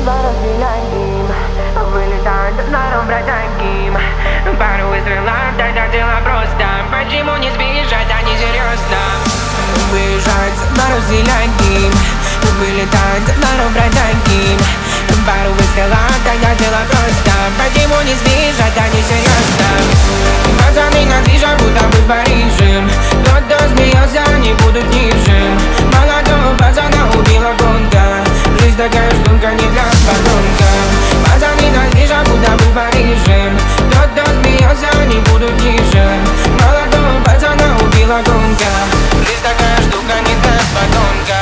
Ворот гим, вылетают нором бродягим. Пару выстрелов, тогда дела просто. Почему не сбежать, они серьезно? Выезжают на разделяньки, вылетают нором бродягим. Пару выстрелов, тогда дела просто. Почему не сбежать, они серьезно? Пацаны на движах, будто бы в Париже. Тот, кто смеялся, не будут ниже. Молодого пацана убила гонка. Жизнь такая штука не для подонка. Пацаны на движах, будто бы в Париже. Тот, кто смеялся, не будут ниже. Молодого пацана убила гонка. Жизнь такая штука не для подонка.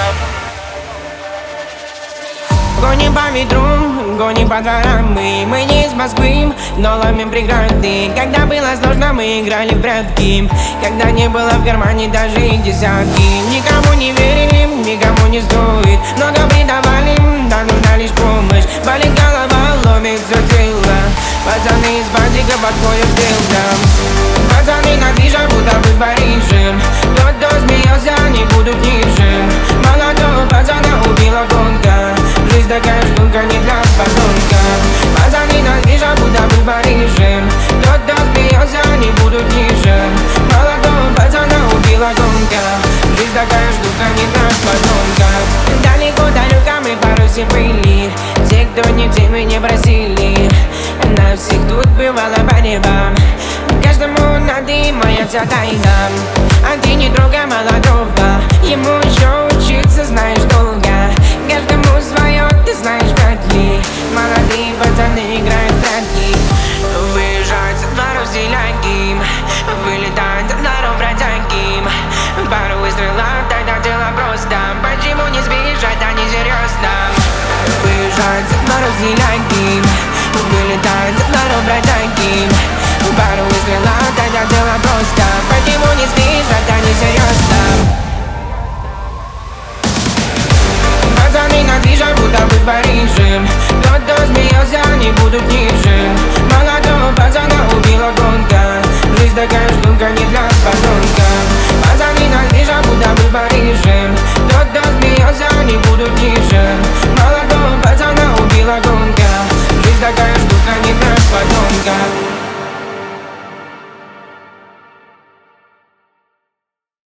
Гоним по ветру, гоним по дворам. Мы не из Москвы, но ломим преграды. Когда было сложно, мы играли в прятки. Когда не было в кармане даже и десятки. Никому не верили, никому не стоит. Много предавали, да нужна лишь помощь. Болит голова, ломит все тело. Пацаны из бандика подходят к делам. Пацаны на движах, будто бы в Париже. Тот, кто смеялся, не будут ниже. Молодого пацана убила гонка. Жизнь такая штука не для подонка. Пацаны на движах, будто бы в Париже. Тот, кто смеялся, не будут ниже. Молодого пацана убила гонка. Жизнь такая штука не для подонка. Далеко мы пару все были. Те, кто не в теме, не просили. На всех тут бывало по небам. Каждому надо и моя вся тайна. А ты не трогай молодого, ему еще